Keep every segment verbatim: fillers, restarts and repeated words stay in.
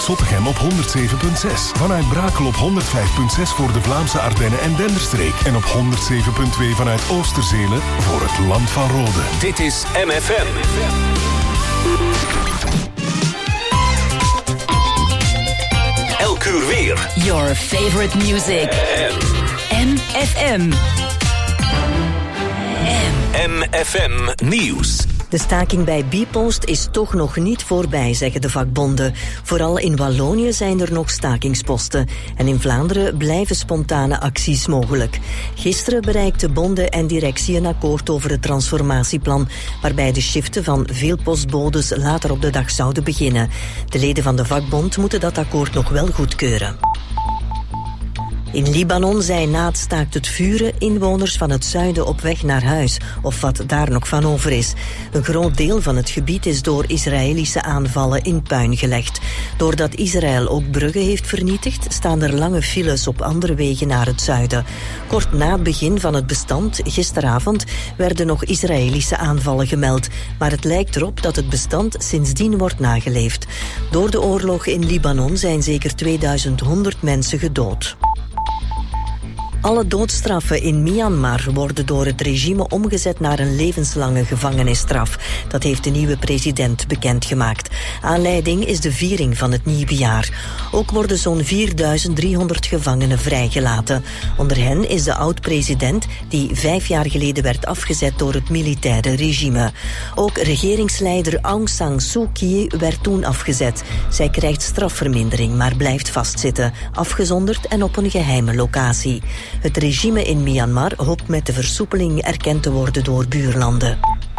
vanuit Zottegem op honderd zeven komma zes. Vanuit Brakel op honderd vijf komma zes voor de Vlaamse Ardennen en Denderstreek. En op honderd zeven komma twee vanuit Oosterzelen voor het Land van Rode. Dit is M F M. Elk uur weer. Your favorite music. M F M. M F M Nieuws. De staking bij Bpost is toch nog niet voorbij, zeggen de vakbonden. Vooral in Wallonië zijn er nog stakingsposten. En in Vlaanderen blijven spontane acties mogelijk. Gisteren bereikten bonden en directie een akkoord over het transformatieplan, waarbij de shiften van veel postbodes later op de dag zouden beginnen. De leden van de vakbond moeten dat akkoord nog wel goedkeuren. In Libanon zijn na het staakt het vuren inwoners van het zuiden op weg naar huis, of wat daar nog van over is. Een groot deel van het gebied is door Israëlische aanvallen in puin gelegd. Doordat Israël ook bruggen heeft vernietigd, staan er lange files op andere wegen naar het zuiden. Kort na het begin van het bestand, gisteravond, werden nog Israëlische aanvallen gemeld. Maar het lijkt erop dat het bestand sindsdien wordt nageleefd. Door de oorlog in Libanon zijn zeker tweeduizend honderd mensen gedood. Alle doodstraffen in Myanmar worden door het regime omgezet naar een levenslange gevangenisstraf. Dat heeft de nieuwe president bekendgemaakt. Aanleiding is de viering van het nieuwe jaar. Ook worden zo'n vierduizend driehonderd gevangenen vrijgelaten. Onder hen is de oud-president die vijf jaar geleden werd afgezet door het militaire regime. Ook regeringsleider Aung San Suu Kyi werd toen afgezet. Zij krijgt strafvermindering, maar blijft vastzitten, afgezonderd en op een geheime locatie. Het regime in Myanmar hoopt met de versoepeling erkend te worden door buurlanden.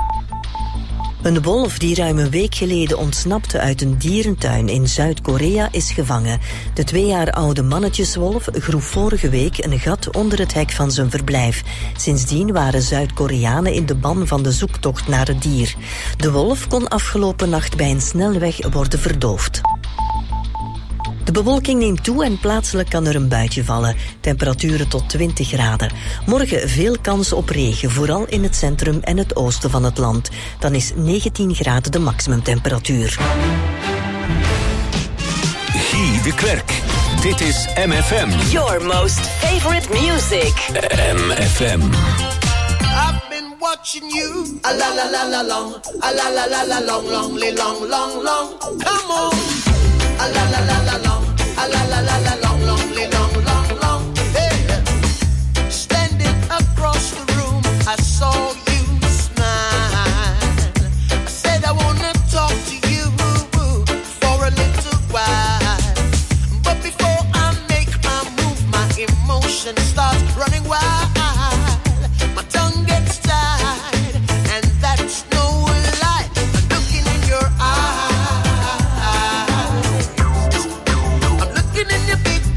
Een wolf die ruim een week geleden ontsnapte uit een dierentuin in Zuid-Korea is gevangen. De twee jaar oude mannetjeswolf groef vorige week een gat onder het hek van zijn verblijf. Sindsdien waren Zuid-Koreanen in de ban van de zoektocht naar het dier. De wolf kon afgelopen nacht bij een snelweg worden verdoofd. De bewolking neemt toe en plaatselijk kan er een buitje vallen. Temperaturen tot twintig graden. Morgen veel kans op regen, vooral in het centrum en het oosten van het land. Dan is negentien graden de maximumtemperatuur. Guy de Klerk. Dit is M F M. Your most favorite music. M F M. I've been watching you. A la la la la long. A la la la la long, long, long, long, long. Come on. A la la la la long, a la la la la long, long, long, long, long. Hey, standing across the room, I saw you smile. I said I wanna talk to you for a little while, but before I make my move, my emotion starts running wild. My tongue gets tied, and that's no lie. I'm looking in your eyes. In your big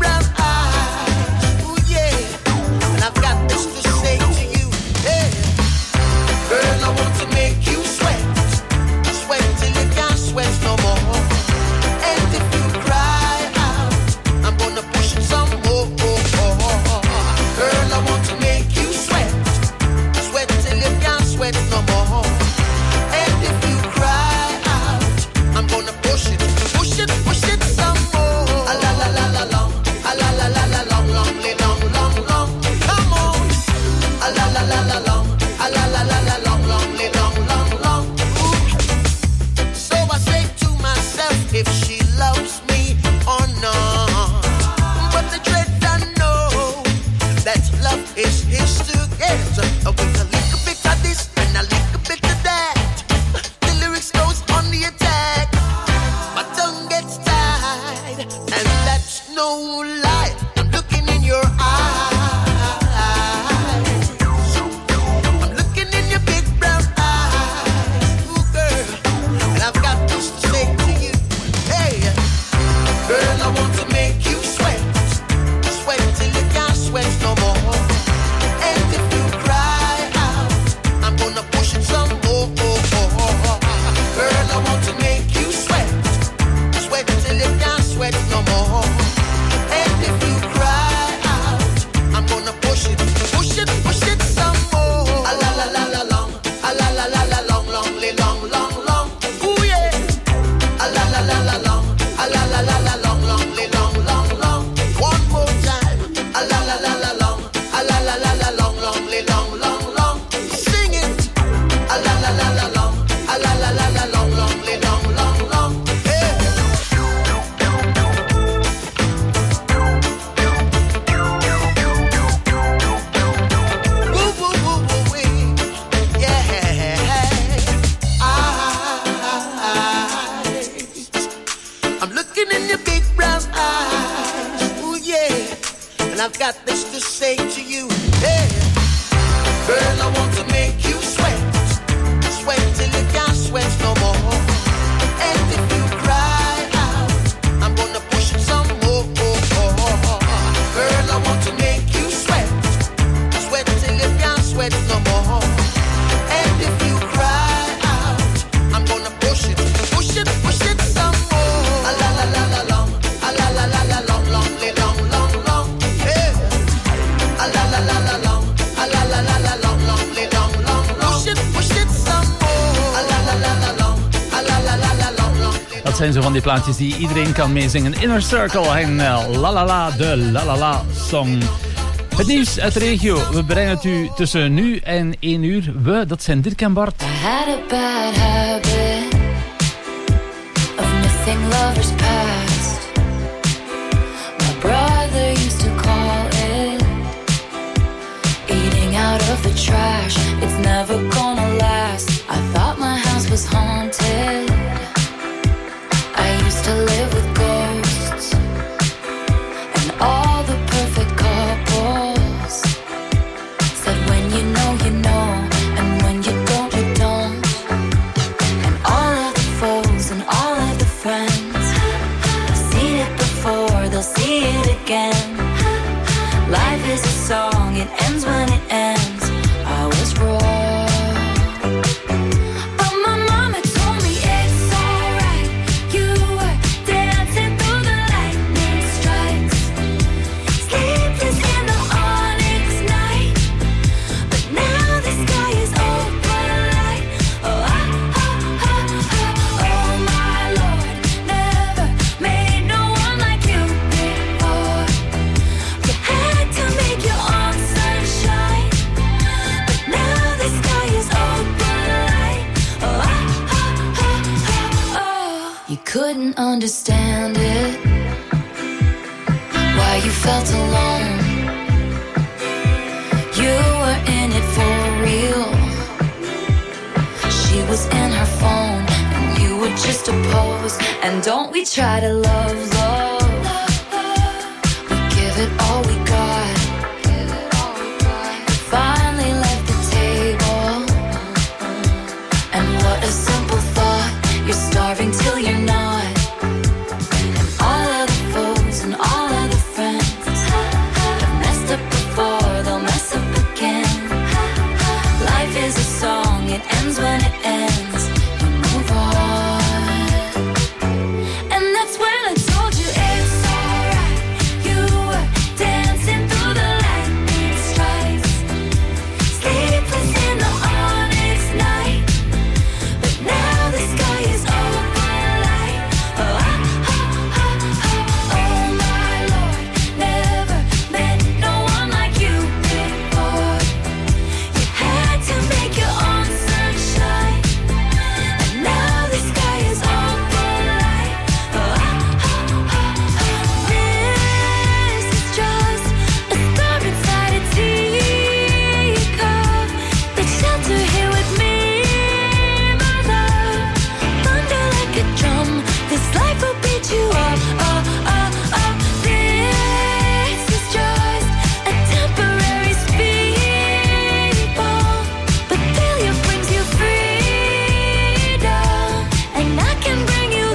I've got this to say to you. Hey, girl, I want to make you sweat, sweat till you can't sweat no more. And if you cry out, I'm gonna push it some more. Girl, I want to make you sweat, sweat till you can't sweat no more. And if you cry out, I'm gonna push it, push it, push it some more. A la la la la long, a la la la la long, long, long, long, long, yeah. A la la la la long, a la la la la long, long, long, long, long. Push it, push it some more. A la la la la long, a la la la la long, long. Dat zijn zo van die plaatjes die iedereen kan meezingen. Inner Circle en uh, La La La, de La La La song. Het nieuws uit de regio. We brengen het u tussen nu en één uur. We, dat zijn Dirk en Bart. I had a bad habit of missing lovers past. My brother used to call it eating out of the trash. It's never gonna last. I thought my house was haunted. I used to live with ghosts and all the perfect couples said when you know you know and when you don't you don't. And all of the foes and all of the friends have seen it before, they'll see it again. Life is a song, it ends when it ends. I was wrong, but my mama told me it's alright. You were dancing through the lightning strikes, sleepless in the onyx night. But now the sky is open light. Oh, ah, ah, ah, ah. Oh my Lord, never made no one like you before. You had to make your own sunshine, but now the sky is open light. Oh, ah, ah, ah, ah, oh. You couldn't understand it, why you felt alone. You were in it for real. She was in her phone and you were just a pose. And don't we try to love, love. We give it all we got. You finally left the table. And what a simple thought. You're starving till you're not. And all of the foes and all of the friends have messed up before, they'll mess up again. Life is a song, it ends when it ends. You move on. And that's when I told you it's alright. You were dancing through the lightning strikes, sleepless in the onyx night. But now the sky is open light. Oh, ah, ah, ah, ah. Oh my Lord, never met no one like you before. You had to make your own sunshine, and now the sky is open light. Oh, ah, ah, ah, ah. This is just a star inside a teacup. Take shelter here with me, my love. Thunder like a drum, this life will beat you up. Oh, oh, oh. This is just a temporary speed bump, but failure brings you freedom, and I can bring you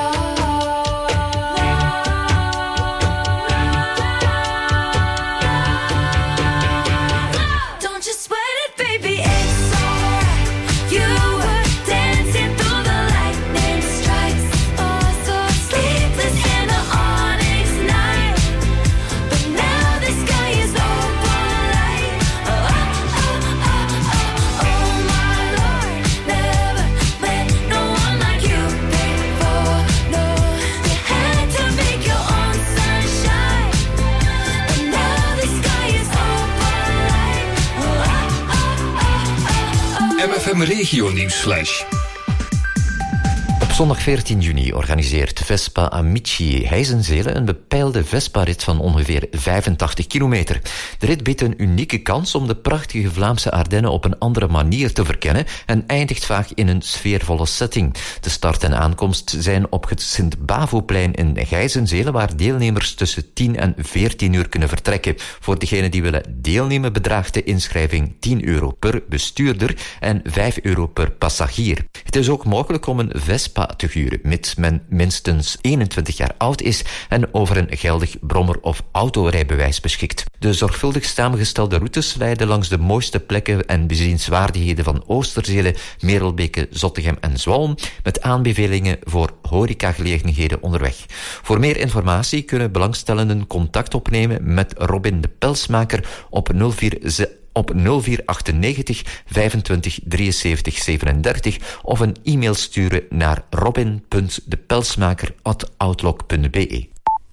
love. Don't you sweat it, baby, it's alright. You were dancing through the lightning strikes, oh, so sleepless in the onyx night. But now the sky is open light. Oh, ah, ah, ah, ah. Oh my Lord, never met no one like you before. No, you had to make your own sunshine, but now the sky is open light. Oh, ah, ah, ah, ah, ah. M F M Regio Nieuwsflash. Op zondag veertien juni organiseert Vespa Amici Heijzenzele een bepeilde Vespa-rit van ongeveer vijfentachtig kilometer. De rit biedt een unieke kans om de prachtige Vlaamse Ardennen op een andere manier te verkennen en eindigt vaak in een sfeervolle setting. De start en aankomst zijn op het Sint-Bavoplein in Heijzenzele, waar deelnemers tussen tien en veertien uur kunnen vertrekken. Voor degenen die willen deelnemen bedraagt de inschrijving tien euro per bestuurder en vijf euro per passagier. Het is ook mogelijk om een Vespa te huren, mits men minstens eenentwintig jaar oud is en over een geldig brommer- of autorijbewijs beschikt. De zorgvuldig samengestelde routes leiden langs de mooiste plekken en bezienswaardigheden van Oosterzele, Merelbeke, Zottegem en Zwalm, met aanbevelingen voor horecagelegenheden onderweg. Voor meer informatie kunnen belangstellenden contact opnemen met Robin de Pelsmaker op nul vier op nul vier achtennegentig vijfentwintig drieënzeventig zevenendertig of een e-mail sturen naar robin punt depelsmaker at outlook punt b e.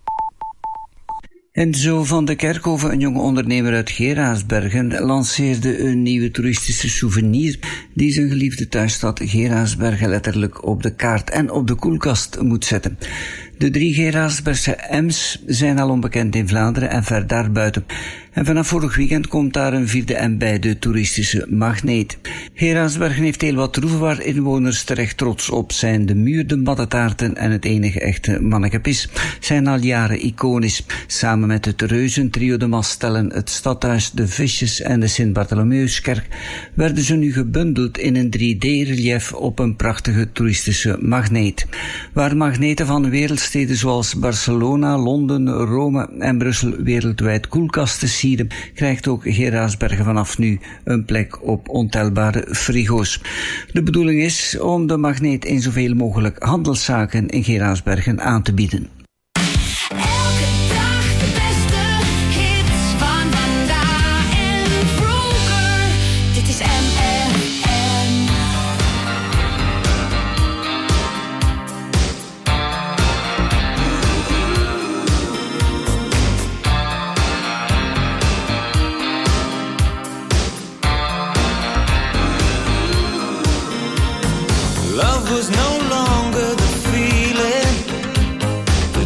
Enzo van de Kerkhoven, een jonge ondernemer uit Geraardsbergen, lanceerde een nieuwe toeristische souvenir die zijn geliefde thuisstad Geraardsbergen letterlijk op de kaart en op de koelkast moet zetten. De drie Geraardsbergse M's zijn al onbekend in Vlaanderen en ver daarbuiten. En vanaf vorig weekend komt daar een vierde M bij, de toeristische Magneet. Geraardsbergen heeft heel wat troeven waar inwoners terecht trots op zijn. De muur, de maddetaarten en het enige echte mannekepis zijn al jaren iconisch. Samen met het reuzentrio de Mastellen, het Stadhuis, de Visjes en de Sint-Bartholomeuskerk werden ze nu gebundeld in een drie D-relief op een prachtige toeristische magneet. Waar magneten van wereldsteden zoals Barcelona, Londen, Rome en Brussel wereldwijd koelkasten sieren, krijgt ook Geraardsbergen vanaf nu een plek op ontelbare frigo's. De bedoeling is om de magneet in zoveel mogelijk handelszaken in Geraardsbergen aan te bieden. Love was no longer the feeling,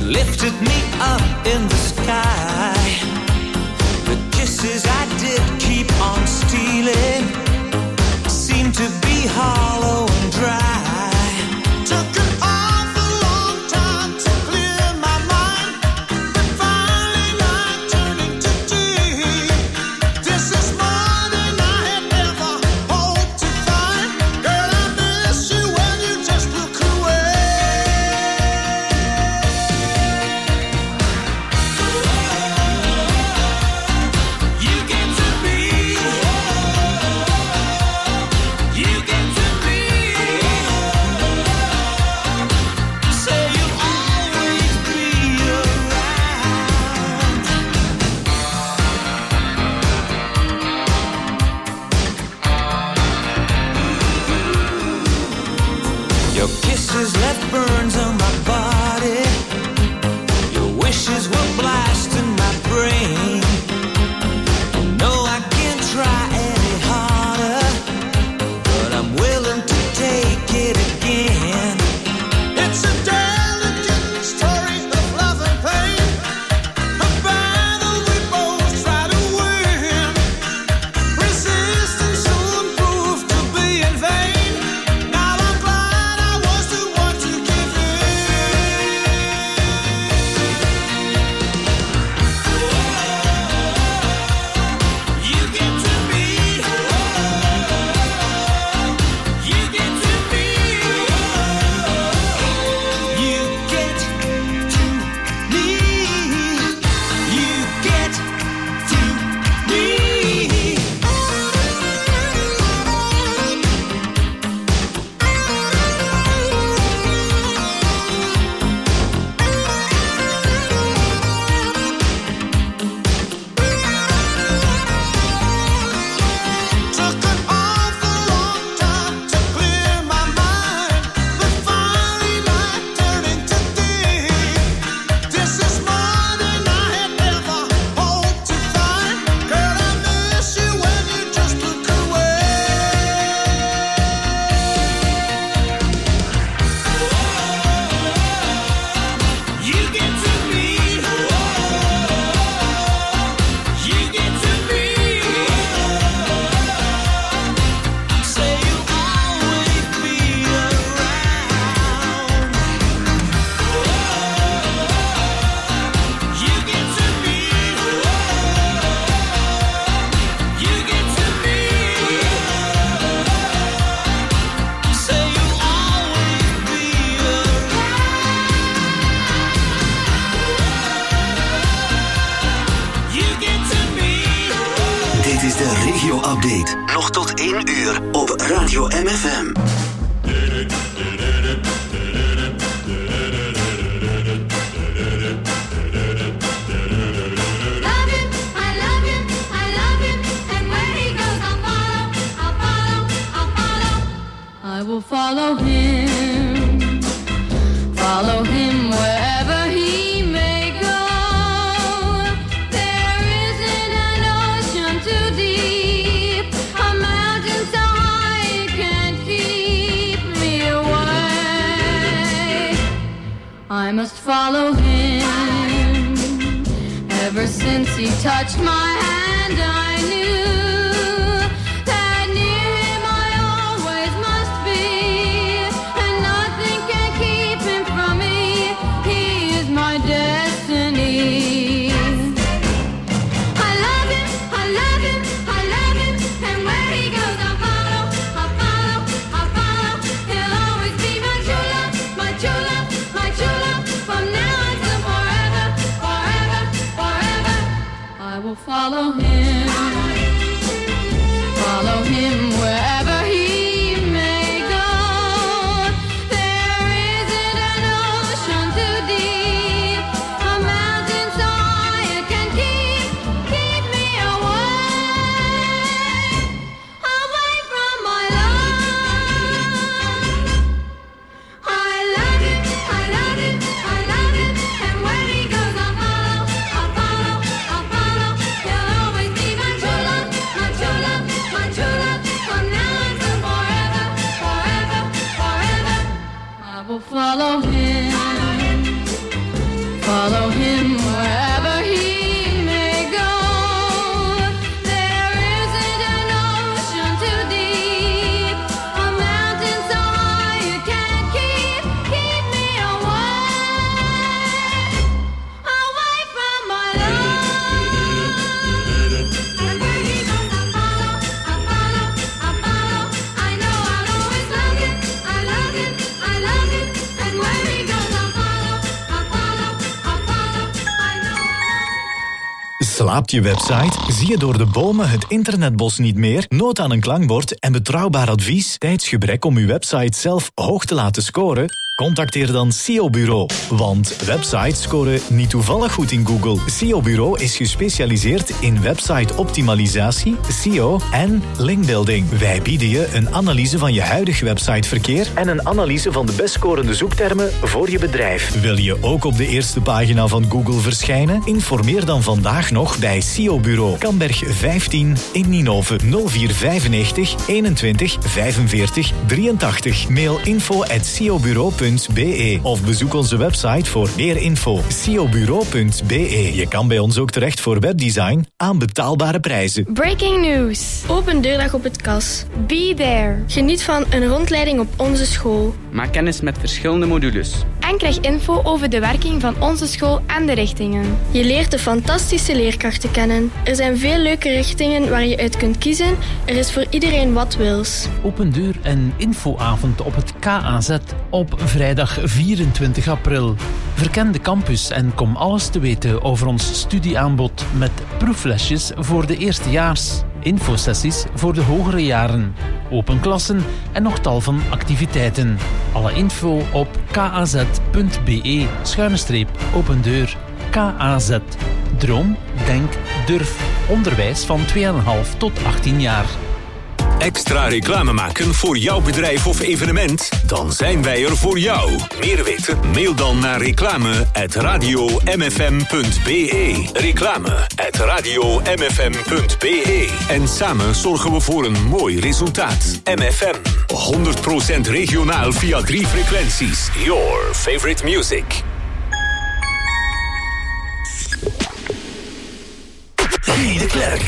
radio-update. Nog tot één uur op Radio M F M. I will follow him, follow him wherever he may go. There isn't an ocean too deep, a mountain so high it can't keep me away. I must follow him. Ever since he touched my hand, I knew follow him, follow him wherever he may go. There isn't an ocean too deep, a mountain so high it can keep, keep me away, away from my love. I love him, I love him, I love him, and where he goes I'll follow, I'll follow, I'll follow. Follow him, follow him wherever he may go. There isn't an ocean too deep, a mountain so high you can't keep, keep me away, away from my love. And where he goes I'll follow, I'll follow, I'll follow. I know I'll always love him, I love him, I love him. Slaapt je website? Zie je door de bomen het internetbos niet meer? Nood aan een klankbord en betrouwbaar advies? Tijdsgebrek om uw website zelf hoog te laten scoren? Contacteer dan S E O Bureau. Want websites scoren niet toevallig goed in Google. S E O Bureau is gespecialiseerd in website-optimalisatie, S E O en linkbuilding. Wij bieden je een analyse van je huidig websiteverkeer en een analyse van de best scorende zoektermen voor je bedrijf. Wil je ook op de eerste pagina van Google verschijnen? Informeer dan vandaag nog bij S E O Bureau. Kamberg vijftien in Ninove. nul vier vijfennegentig eenentwintig vijfenveertig drieëntachtig. Mail info at s e o bureau punt b e of bezoek onze website voor meer info. s e o bureau punt b e. Je kan bij ons ook terecht voor webdesign aan betaalbare prijzen. Breaking news. Open deurdag op het Kas. Be there. Geniet van een rondleiding op onze school. Maak kennis met verschillende modules. En krijg info over de werking van onze school en de richtingen. Je leert de fantastische leerkrachten kennen. Er zijn veel leuke richtingen waar je uit kunt kiezen. Er is voor iedereen wat wils. Open deur en infoavond op het K A Z op vrijdag vierentwintig april. Verken de campus en kom alles te weten over ons studieaanbod met proeflesjes voor de eerstejaars, infosessies voor de hogere jaren, open klassen en nog tal van activiteiten. Alle info op kaz.be schuine streep open deur. K A Z. Droom, denk, durf. Onderwijs van twee komma vijf tot achttien jaar. Extra reclame maken voor jouw bedrijf of evenement? Dan zijn wij er voor jou. Meer weten? Mail dan naar reclame at radio m f m punt b e. Reclame at radio m f m punt b e. En samen zorgen we voor een mooi resultaat. M F M. honderd procent regionaal via drie frequenties. Your favorite music. René de Klerk.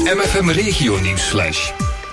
M F M Regio Nieuwsflash.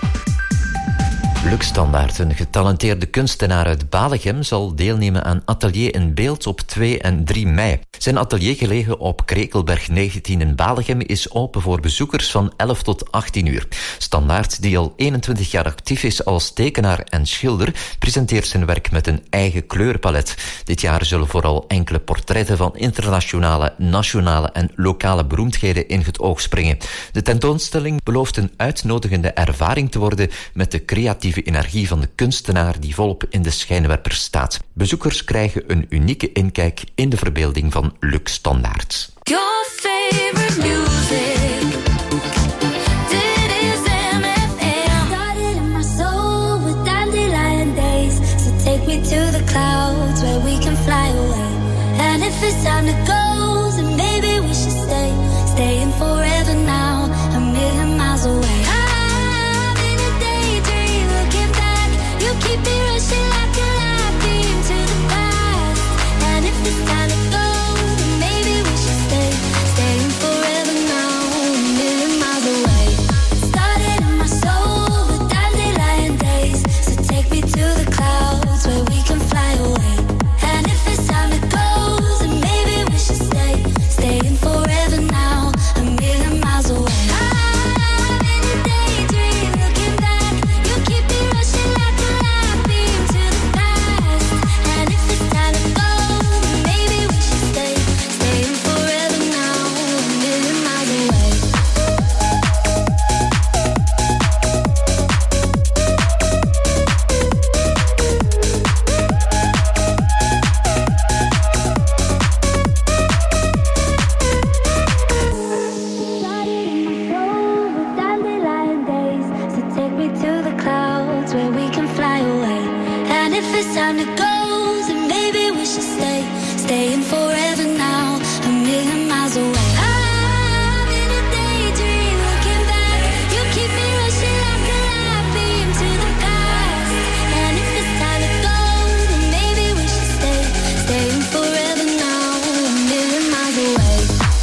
Luc Standaert, een getalenteerde kunstenaar uit Balegem, zal deelnemen aan Atelier in Beeld op twee en drie mei. Zijn atelier, gelegen op Krekelberg negentien in Balegem, is open voor bezoekers van elf tot achttien uur. Standaert, die al eenentwintig jaar actief is als tekenaar en schilder, presenteert zijn werk met een eigen kleurpalet. Dit jaar zullen vooral enkele portretten van internationale, nationale en lokale beroemdheden in het oog springen. De tentoonstelling belooft een uitnodigende ervaring te worden met de creatieve energie van de kunstenaar die volop in de schijnwerper staat. Bezoekers krijgen een unieke inkijk in de verbeelding van Luc Standaert. Your favorite music. Dit is M F M. Started in my soul with dandelion days. So take me to the clouds where we can fly away. And if it's time to go, then maybe we should stay. Staying forever now, a million miles away. I'm in a daydream, looking back. You keep me rushing like a light beam to the past. And if it's time to go, then maybe we should stay. Staying forever now, a million miles away. It started in my soul with dandelion days. So take me to the clouds where we can fly away. And if it's time to go, then maybe we should stay. Staying forever now, a million miles away. I'm in a daydream, looking back. You keep me rushing like a light beam to the past. And if it's time to go, then maybe we should stay. Staying forever now, a million miles away. With dandelion days, so take me to the clouds where we can fly away. And if it's time to go, then maybe we should stay. Staying forever now, a million miles away. I'm in a daydream, looking back. You keep me rushing like a light beam to the past. And if it's time to go, then maybe we should stay. Staying forever now, a million miles away.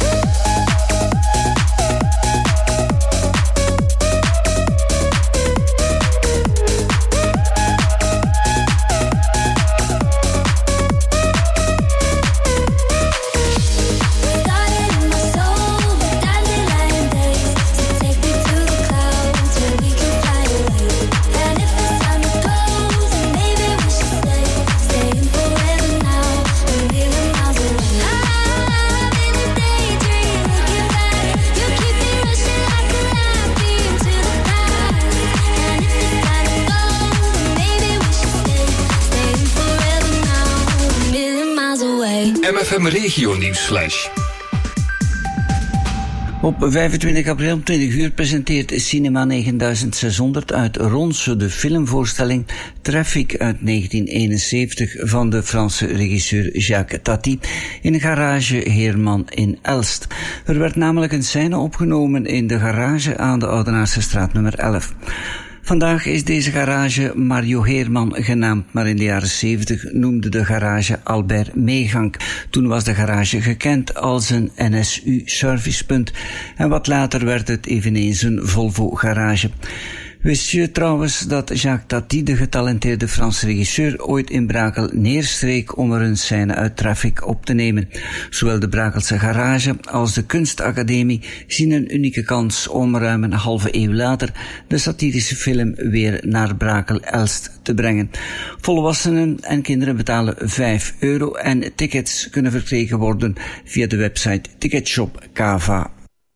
Started in my soul with dandelion days. So take me to the clouds where we can fly away. And if it's time to go, then maybe we should stay. Staying forever now, a million miles away. I'm in a daydream, looking back. You keep me rushing like a light beam to the past. And if it's time to go, then maybe we should stay. Staying forever now, a million miles away. M F M Regio Nieuwsflash. Op vijfentwintig april om twintig uur presenteert Cinema negenzeshonderd uit Ronse de filmvoorstelling Traffic uit negentien eenenzeventig van de Franse regisseur Jacques Tati in Garage Heerman in Elst. Er werd namelijk een scène opgenomen in de garage aan de Oudenaardse straat nummer elf. Vandaag is deze garage Mario Heerman genaamd, maar in de jaren zeventig noemde de garage Albert Meegank. Toen was de garage gekend als een N S U-servicepunt en wat later werd het eveneens een Volvo-garage. Wist je trouwens dat Jacques Tati, de getalenteerde Franse regisseur, ooit in Brakel neerstreek om er een scène uit Traffic op te nemen? Zowel de Brakelse garage als de Kunstacademie zien een unieke kans om ruim een halve eeuw later de satirische film weer naar Brakel-Elst te brengen. Volwassenen en kinderen betalen vijf euro en tickets kunnen verkregen worden via de website Ticketshop Kava.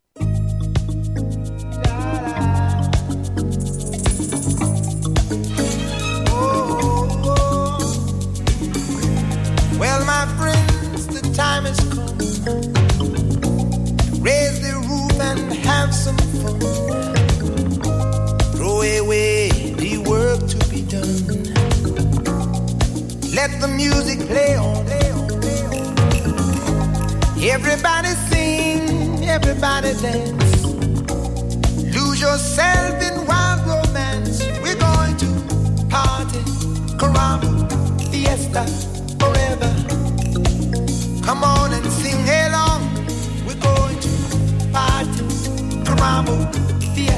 Well, my friends, the time has come. Raise the roof and have some fun. Throw away the work to be done. Let the music play on. Everybody sing, everybody dance. Lose yourself in wild romance. We're going to party, caramba, fiesta, forever. Come on and sing along. We're going to party, caramba, fiesta.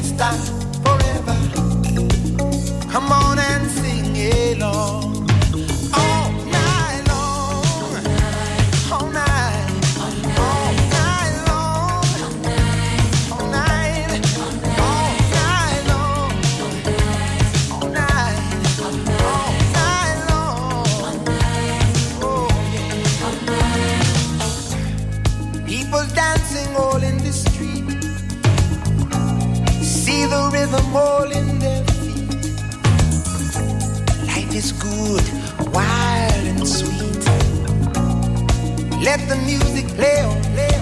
Let the music play on.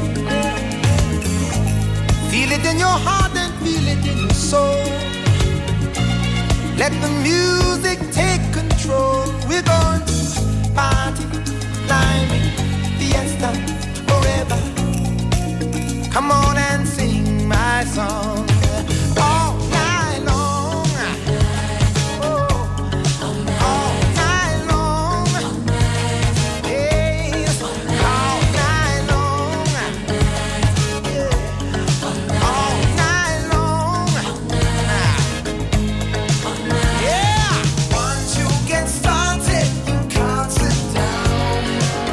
Feel it in your heart and feel it in your soul. Let the music take control. We're going to party, climbing, fiesta, forever. Come on and sing my song all night long. Oh, all night long. Yes, all night long. Yeah, all night long. Yeah, once you get started, you can't sit down.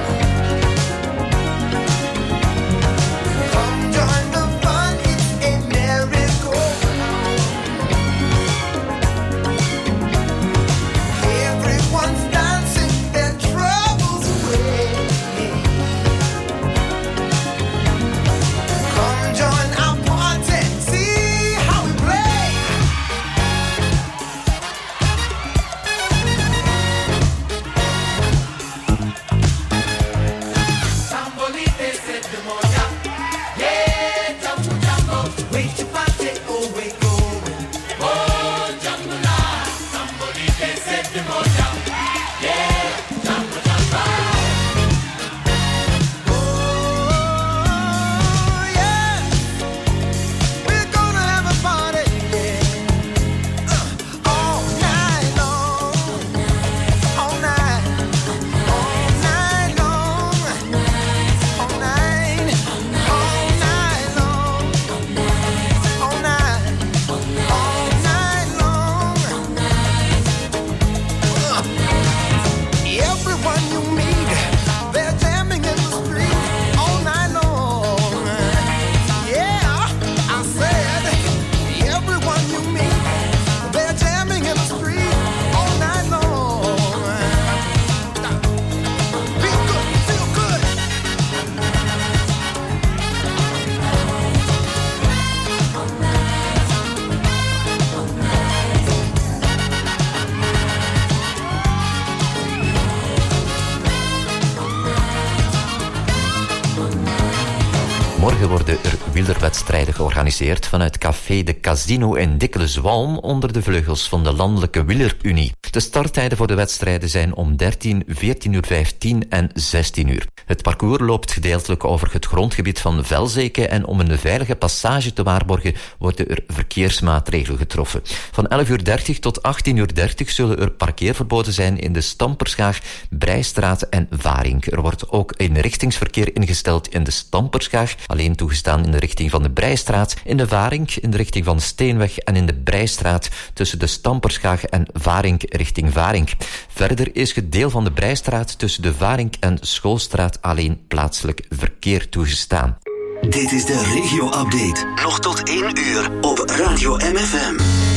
Come join the fun, it's a merry-go-round. Everyone's dancing their troubles away. Come join our party, see how we play. Sambolite set the moja. Yeah, jumbo jumbo. Wait to party, oh wait going. Oh, jumbo la. Sambolite set the moja. Yeah, jumbo jumbo. Oh, yeah. We're gonna have a party, yeah. Uh, all night long. All night. All night long. All night, all night long, all night, all night long. Everyone you meet, they're jamming in the street all night long. Yeah, I said, everyone you meet, they're jamming in the street all night long. Be good, feel good. Morgen worden er wielerwedstrijden georganiseerd vanuit Café de Casino in Dikkele Zwalm onder de vleugels van de Landelijke Wielerunie. De starttijden voor de wedstrijden zijn om dertien, veertien uur vijftien en zestien uur. Het parcours loopt gedeeltelijk over het grondgebied van Velzeke en om een veilige passage te waarborgen worden er verkeersmaatregelen getroffen. Van elf uur dertig tot achttien uur dertig zullen er parkeerverboden zijn in de Stamperschaag, Breistraat en Varing. Er wordt ook eenrichtingsverkeer ingesteld in de Stamperschaag, alleen toegestaan in de richting van de Breistraat, in de Varing, in de richting van de Steenweg en in de Breistraat tussen de Stamperschaag en Varing richting Varing. Verder is het deel van de Breistraat tussen de Varing en Schoolstraat alleen plaatselijk verkeer toegestaan. Dit is de regio-update. Nog tot één uur op Radio M F M.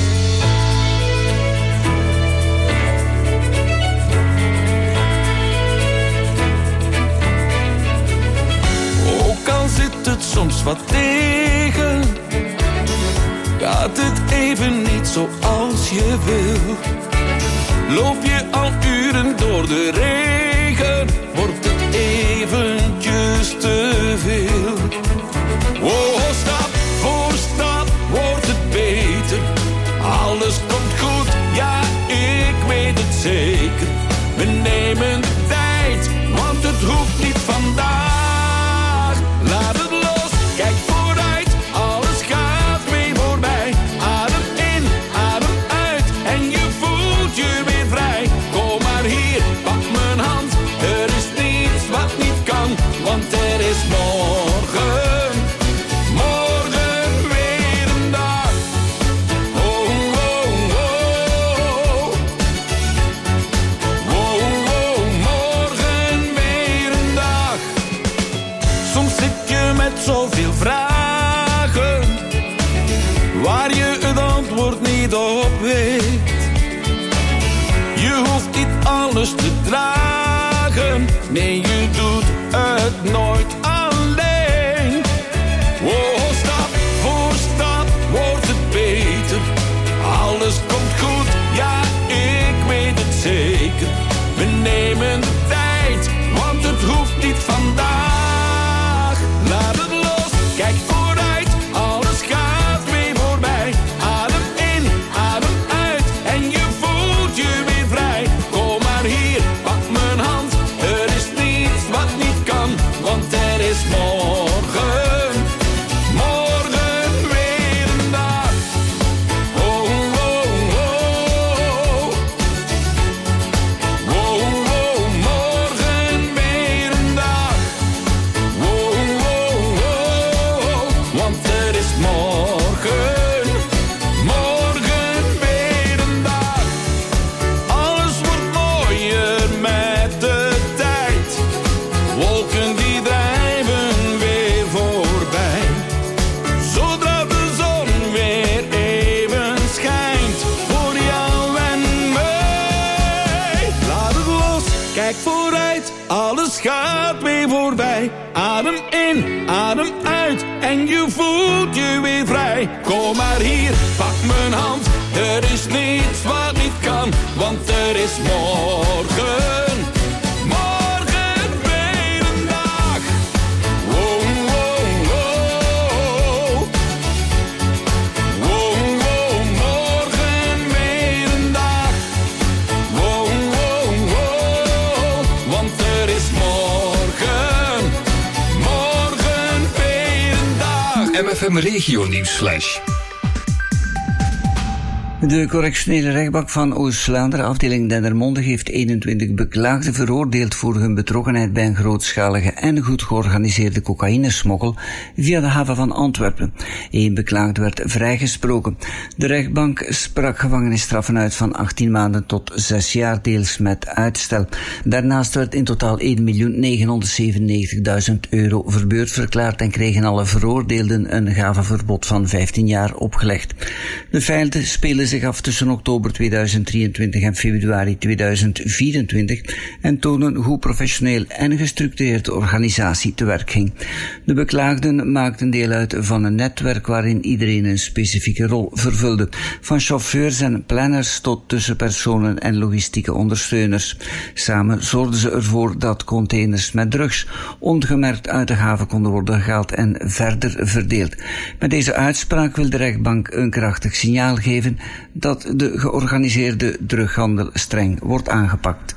Ook al zit het soms wat tegen, gaat het even niet zoals je wil. Loop je al uren door de regen, wordt het eventjes te veel. Oh, stap voor stap wordt het beter. Alles komt goed, ja, ik weet het zeker. We nemen de tijd, want het hoeft niet vandaag. Laat het los, kijk vooruit, alles gaat mee voorbij. Adem in, adem uit en je voelt je weer vrij. Kom maar hier, pak mijn hand, er is niets wat niet kan, want er is morgen. Morgen weer een dag. Oh, oh, oh. Oh, oh, morgen weer een dag. Soms zit je met zoveel vragen, waar je het antwoord niet op weet. Je hoeft niet alles te dragen, nee, je doet het nooit alleen. Oh, stap voor stap wordt het beter. Alles komt goed, ja, ik weet het zeker. We nemen de tijd, want het hoeft niet vandaag. is morgen, morgen weer een dag. Oh, oh, oh. Oh, oh, morgen weer een dag. Oh, oh, oh. Want er is morgen, morgen weer een dag. Alles wordt mooier met de tijd. Wolken die drijven weer voorbij. Zodra de zon weer even schijnt voor jou en mij. Laat het los, kijk vooruit, alles gaat weer voorbij. Adem in, adem uit en je voelt je weer vrij. Kom maar hier, pak mijn hand, er is niets wat niet kan. Want er is morgen, morgen weer een dag. Wow, wow, wow. Wow, wow, morgen weer een dag. Wow, wow, wow. Want er is morgen, morgen weer een dag. M F M Regio Nieuws Flash. De correctionele rechtbank van Oost-Vlaanderen, afdeling Dendermonde, heeft eenentwintig beklaagden veroordeeld voor hun betrokkenheid bij een grootschalige en goed georganiseerde cocaïnesmokkel via de haven van Antwerpen. Eén beklaagde werd vrijgesproken. De rechtbank sprak gevangenisstraffen uit van achttien maanden tot zes jaar, deels met uitstel. Daarnaast werd in totaal één miljoen negenhonderdzevenennegentigduizend euro verbeurd verklaard en kregen alle veroordeelden een gavenverbod van vijftien jaar opgelegd. De feiten spelen zich af tussen oktober tweeduizend drieëntwintig en februari tweeduizend vierentwintig en tonen hoe professioneel en gestructureerd de organisatie te werk ging. De beklaagden maakten deel uit van een netwerk waarin iedereen een specifieke rol vervulde, van chauffeurs en planners tot tussenpersonen en logistieke ondersteuners. Samen zorgden ze ervoor dat containers met drugs ongemerkt uit de haven konden worden gehaald en verder verdeeld. Met deze uitspraak wil de rechtbank een krachtig signaal geven dat de georganiseerde drughandel streng wordt aangepakt.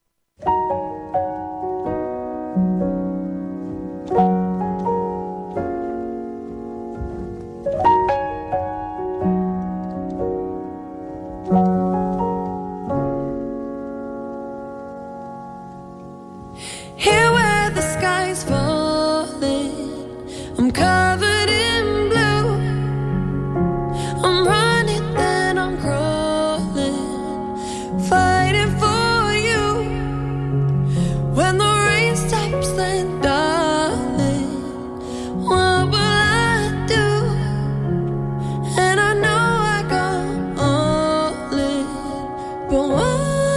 Here where the sky's falling, I'm covered in blue. I'm running then I'm crawling, fighting for you. When the rain stops then darling, what will I do? And I know I go all in, but why?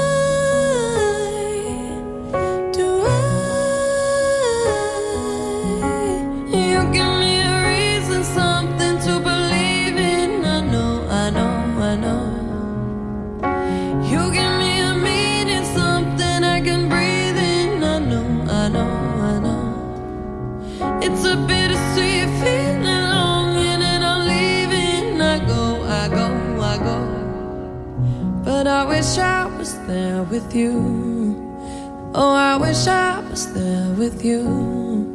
I wish I was there with you. Oh, I wish I was there with you.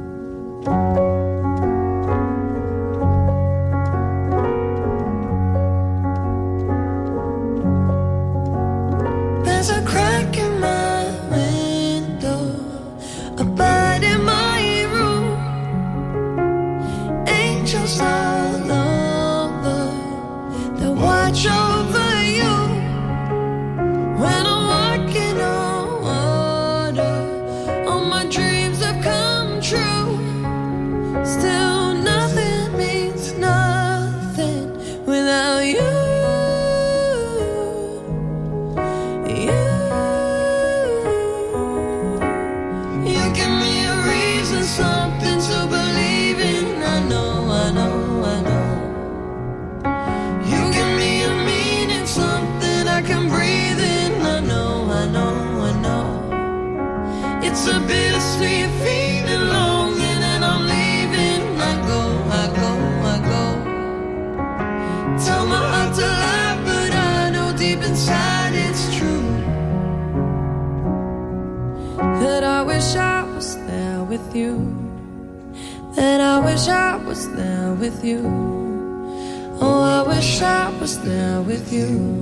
There's a crack in my window, a bite in my room, angels all over, they watch over. When I'm walking on water, all my dreams have come true. Still nothing means nothing without you. You, you give me a reason, something to believe in. I know, I know, I know. You give me a meaning, something I can breathe in. It's a bittersweet feeling, longing, and I'm leaving. I go, I go, I go. Tell my heart to lie, but I know deep inside it's true. That I wish I was there with you. that I wish I was there with you. Oh, I wish I was there with you.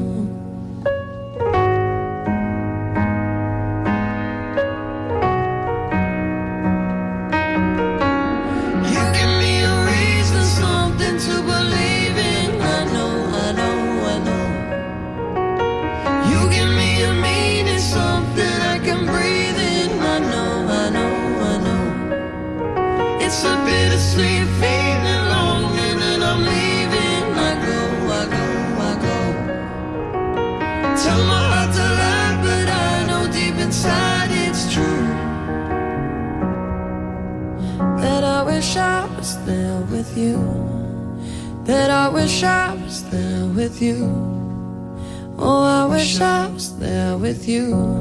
That I wish I was there with you. Oh, I wish I was there with you.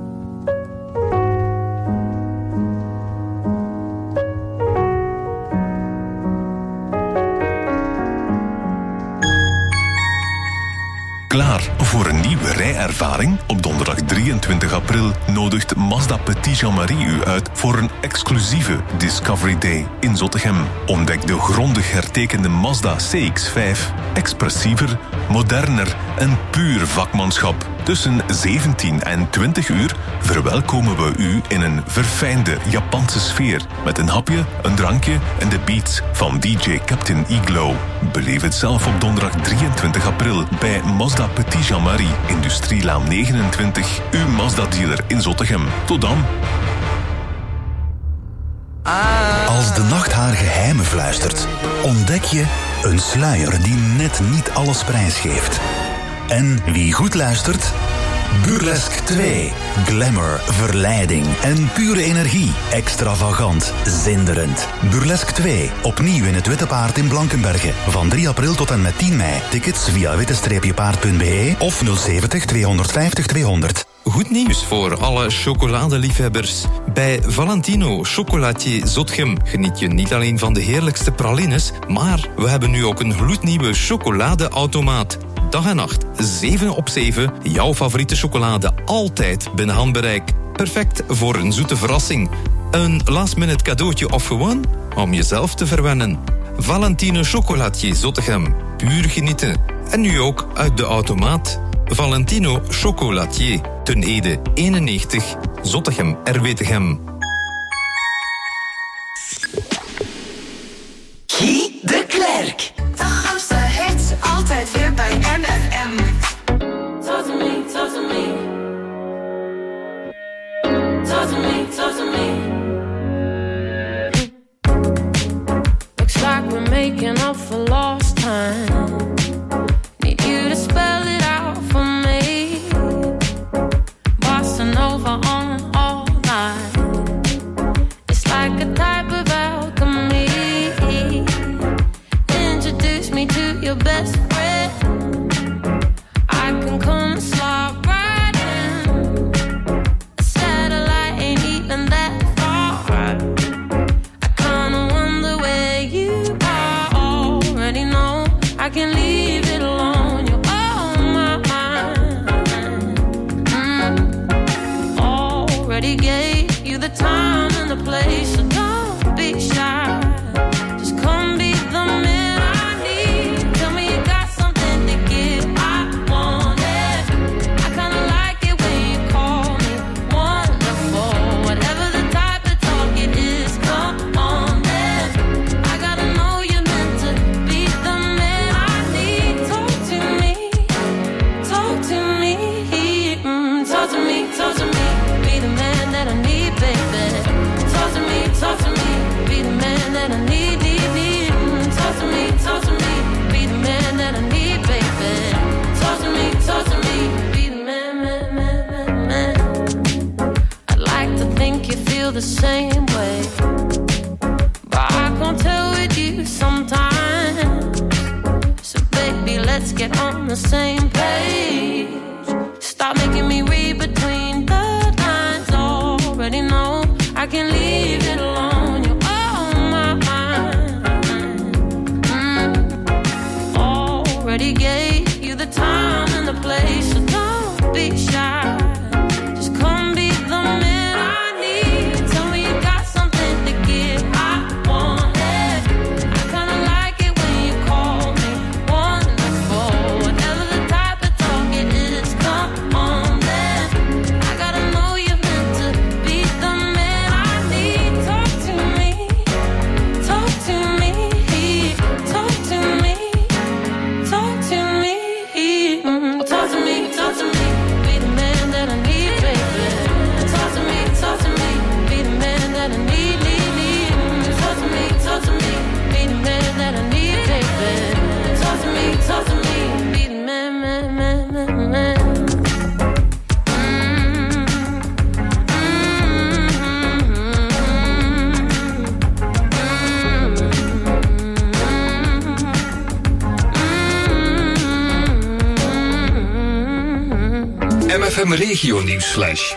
Klaar voor een nieuwe rijervaring? Op donderdag drieëntwintig april nodigt Mazda Petit Jean-Marie u uit voor een exclusieve Discovery Day in Zottegem. Ontdek de grondig hertekende Mazda C X vijf. Expressiever, moderner en puur vakmanschap. Tussen zeventien en twintig uur verwelkomen we u in een verfijnde Japanse sfeer. Met een hapje, een drankje en de beats van D J Captain Iglo. Beleef het zelf op donderdag drieëntwintig april bij Mazda Petit Jean-Marie, Industrielaan negenentwintig, uw Mazda-dealer in Zottegem. Tot dan. Als de nacht haar geheimen fluistert, ontdek je een sluier die net niet alles prijsgeeft. En wie goed luistert? Burlesque twee. Glamour, verleiding en pure energie. Extravagant, zinderend. Burlesque twee. Opnieuw in het Witte Paard in Blankenberge. Van drie april tot en met tien mei. Tickets via witte paard punt b e of nul zeventig tweehonderdvijftig tweehonderd. Goed nieuws voor alle chocoladeliefhebbers. Bij Valentino Chocolatier Zottegem geniet je niet alleen van de heerlijkste pralines, maar we hebben nu ook een gloednieuwe chocoladeautomaat. Dag en nacht, zeven op zeven, jouw favoriete chocolade altijd binnen handbereik. Perfect voor een zoete verrassing. Een last-minute cadeautje of gewoon om jezelf te verwennen. Valentino Chocolatier Zottegem, puur genieten. En nu ook uit de automaat. Valentino Chocolatier, Ten Ede eenennegentig, Zottegem, R W Tegem. Guy de Klerk. De grootste hits, altijd weer bij M F M. Talk to me, talk to me. Talk to me, talk to me. Looks like we're making up for lost time. Need you to spell it out for me. Bossa Nova on all night. It's like a type of alchemy. Introduce me to your best friend. I can come and slide right in. A satellite ain't even that far. I kinda wonder where you are. Already know I can leave it alone. You're on my mind. Mm. Already gave you the time and the place, so don't be shy. Just come be the man I need. Tell me you got something to give. I want it. I kinda like it when you call me wonderful. Whatever the type of talk it is, come on then. I gotta know you're meant to be the man I need. Talk to me, talk to me, mm, talk to me, talk to me. Be the man that I need, baby. Talk to me, talk to me. Be the man that I need, need, need. Mm, talk to me, talk to me. Be the man that I need, baby. Talk to me, talk to me. Be the man, man, man, man, man. I'd like to think you feel the same way, but I can't tell with you sometimes. So baby, let's get on the same page. Stop making me read between the lines. Already know I can leave it alone. You're on my mind. Mm. Already gave you the time and the place, so don't be shy. Just come be the man I need. Tell me you got something to give. I want it. F M Regio Nieuwsflash.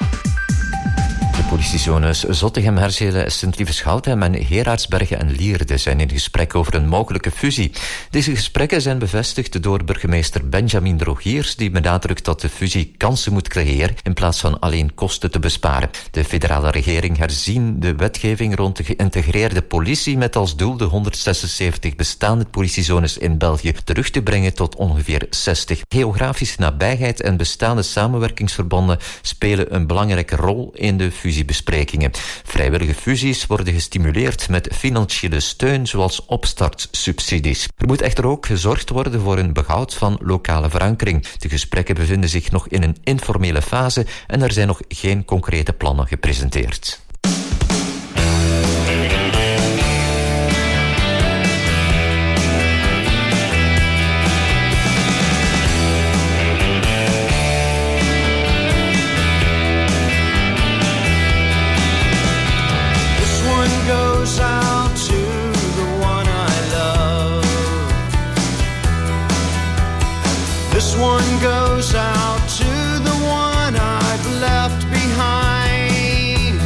De politiezones Zottegem, Herzelen, Sint-Lieve-Schouten en Gerardsbergen en Lierde zijn in gesprek over een mogelijke fusie. Deze gesprekken zijn bevestigd door burgemeester Benjamin Rogiers, die benadrukt dat de fusie kansen moet creëren in plaats van alleen kosten te besparen. De federale regering herzien de wetgeving rond de geïntegreerde politie met als doel de honderdzesenzeventig bestaande politiezones in België terug te brengen tot ongeveer zestig. Geografische nabijheid en bestaande samenwerkingsverbanden spelen een belangrijke rol in de fusie. Besprekingen. Vrijwillige fusies worden gestimuleerd met financiële steun zoals opstartsubsidies. Er moet echter ook gezorgd worden voor een behoud van lokale verankering. De gesprekken bevinden zich nog in een informele fase en er zijn nog geen concrete plannen gepresenteerd. This one goes out to the one I've left behind.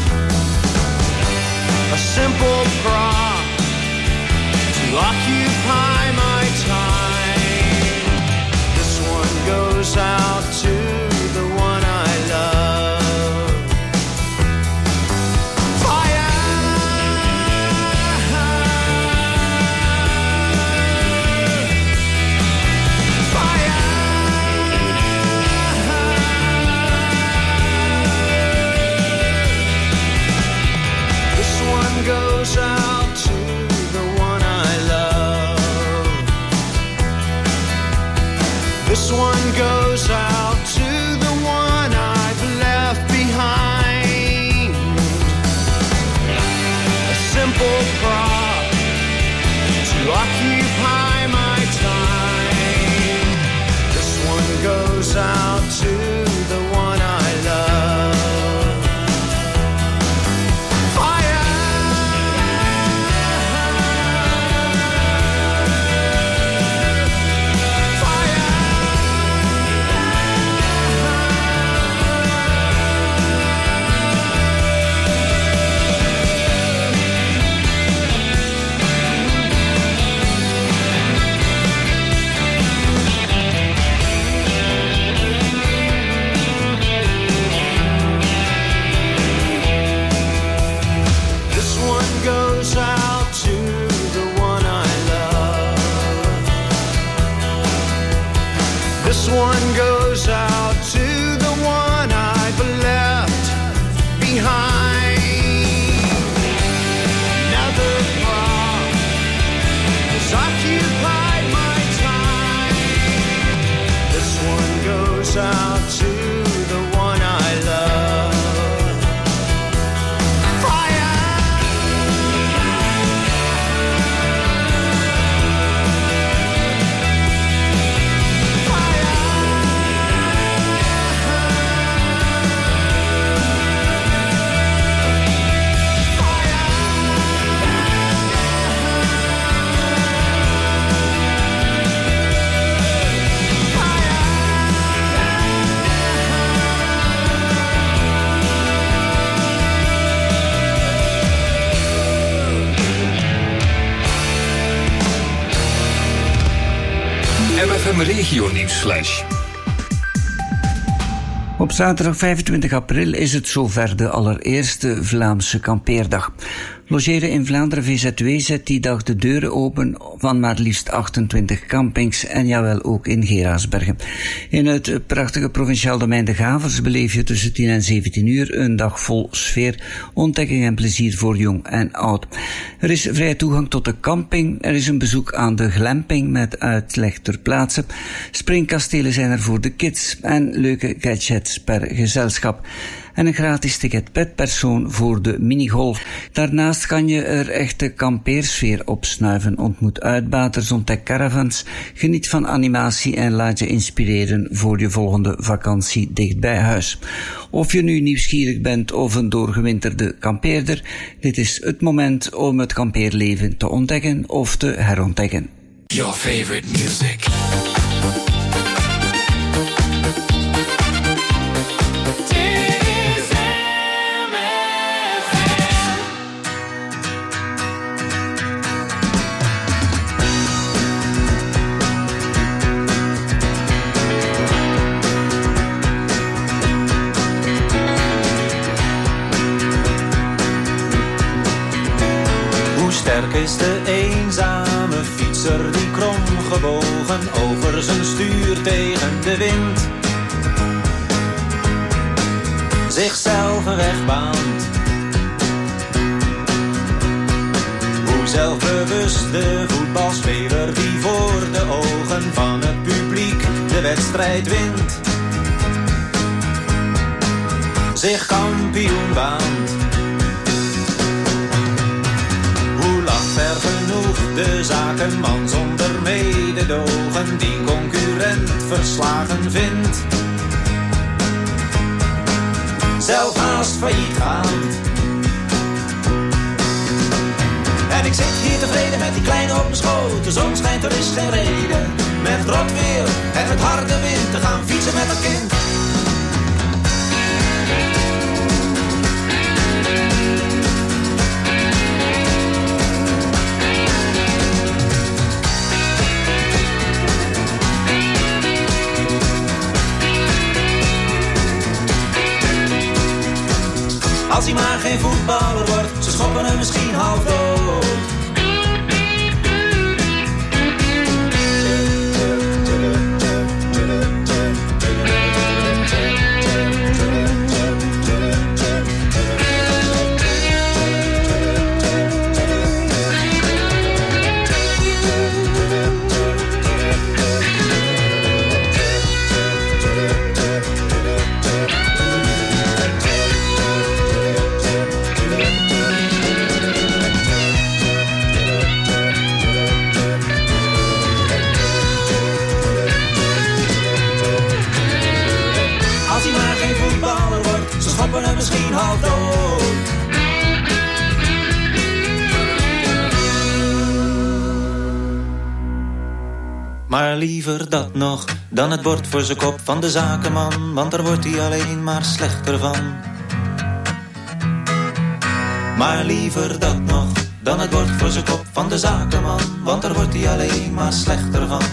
A simple prop to occupy my time. This one goes out to the one I love. Goes out to the one I love. This one goes out to the one I've left behind. A simple prop to occupy my time. This one goes out to the one I love. This one goes out to the one I've left behind. Another prop has occupied my time. This one goes out to the one I love. F M Regio Nieuwsflash. Op zaterdag vijfentwintig april is het zover de allereerste Vlaamse kampeerdag. Logeren in Vlaanderen V Z W zet die dag de deuren open van maar liefst achtentwintig campings en jawel ook in Gerardsbergen. In het prachtige provinciaal domein De Gavers beleef je tussen tien en zeventien uur een dag vol sfeer, ontdekking en plezier voor jong en oud. Er is vrije toegang tot de camping, er is een bezoek aan de glamping met uitleg ter plaatse, springkastelen zijn er voor de kids en leuke gadgets per gezelschap. En een gratis ticket per persoon voor de minigolf. Daarnaast kan je er echte kampeersfeer opsnuiven. Ontmoet uitbaters, ontdek caravans, geniet van animatie en laat je inspireren voor je volgende vakantie dicht bij huis. Of je nu nieuwsgierig bent of een doorgewinterde kampeerder, dit is het moment om het kampeerleven te ontdekken of te herontdekken. Your favorite music. sterk is de eenzame fietser die krom gebogen over zijn stuur tegen de wind zichzelf een weg baant. Hoe zelfbewust de voetbalspeler die voor de ogen van het publiek de wedstrijd wint zich kampioen baant. Hoe lacht ver genoeg de zakenman zonder mededogen die concurrent verslagen vindt, zelf haast failliet gaand. En ik zit hier tevreden met die kleine op mijn schoot. De zon schijnt, er is geen reden met rot weer en met harde wind te gaan fietsen met dat kind. Als hij maar geen voetballer wordt, ze schoppen hem misschien half dood. Misschien half dood. Maar liever dat nog dan het bord voor zijn kop van de zakenman, want daar wordt hij alleen maar slechter van. Maar liever dat nog dan het bord voor zijn kop van de zakenman, want daar wordt hij alleen maar slechter van.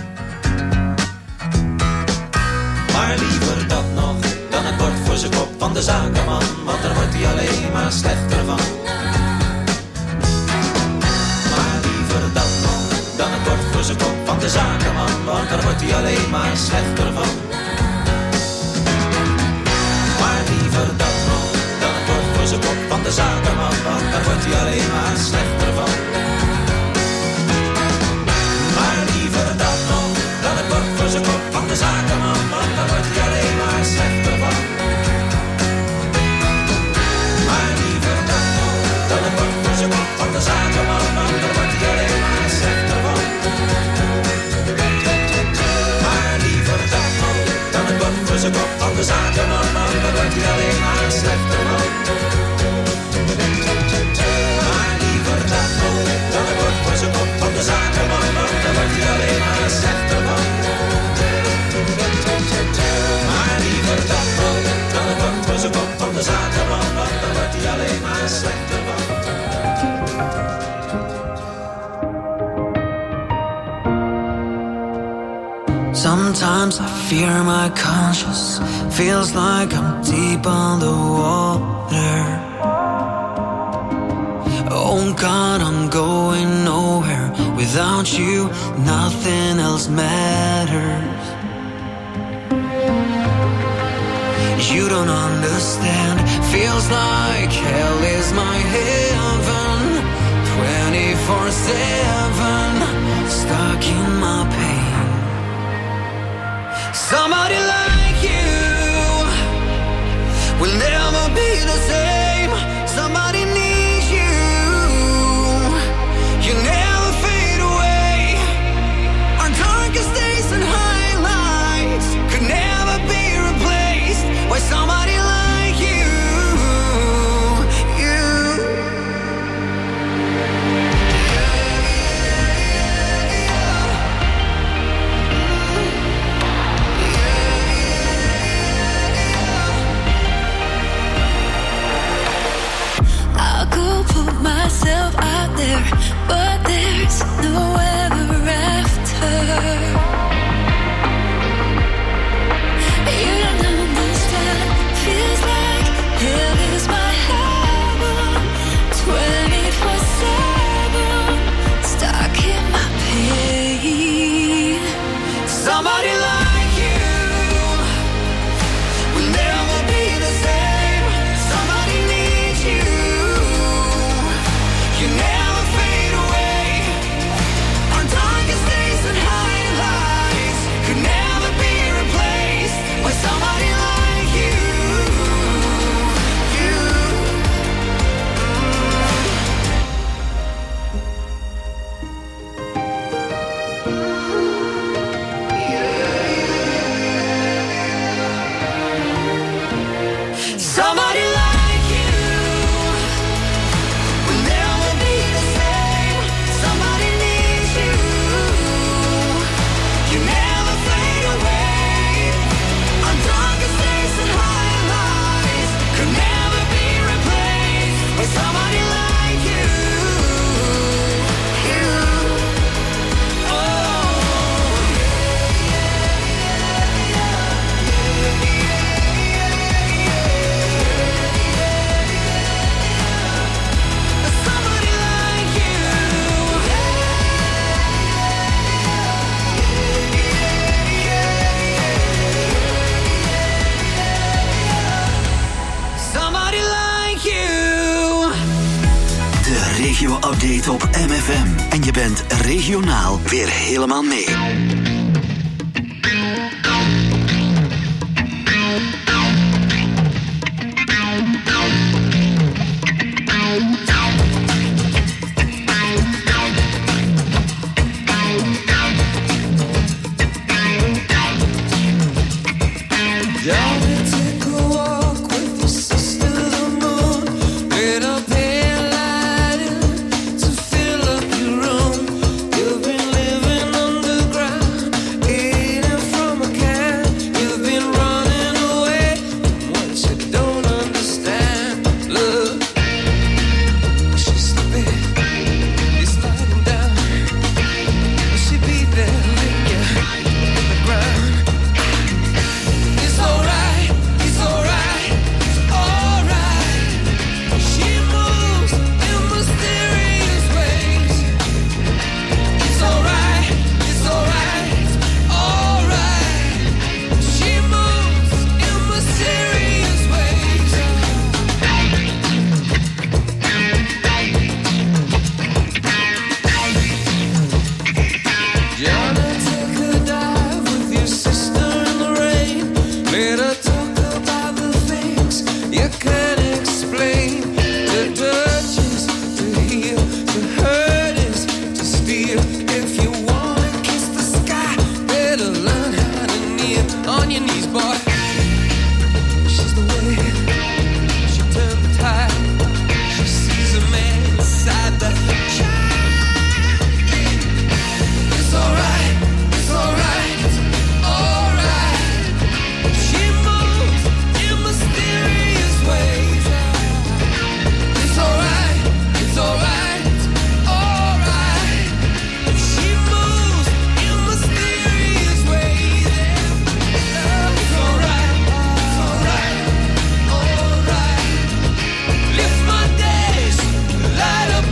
Maar liever dat nog dan het bord voor zijn kop van de zakenman, want daar wordt hij alleen maar slechter van. Maar liever dat nog dan het bord voor zijn kop van de zakenman, want daar wordt hij alleen maar slechter van. Maar liever dat nog dan het bord voor zijn kop van de zakenman, want daar wordt hij alleen maar slechter van. Maar liever dat nog dan het bord voor zijn kop van de zakenman, want daar wordt hij alleen maar slechter van. Van de zakenman, want daar wordt hij alleen maar slechter van. Maar liever dat nog dan het bord voor zijn kop van de zakenman, want daar wordt hij alleen maar slechter van. Maar liever dat nog dan het bord voor zijn kop van de zakenman, want daar wordt hij alleen maar slechter van. Maar liever dat nog dan het bord voor zijn kop van de zakenman, want daar wordt hij alleen maar slechter van. Sometimes I fear my conscience, feels like I'm deep underwater. Oh God, I'm going nowhere. Without you, nothing else matters. You don't understand, feels like hell is my heaven. twenty-four seven, stuck in my pain. Somebody like you will never be the same. Somebody needs you. You never fade away. Our darkest days and highlights could never be replaced by somebody like you. You. Yeah. regio-update op M F M. En je bent regionaal weer helemaal mee.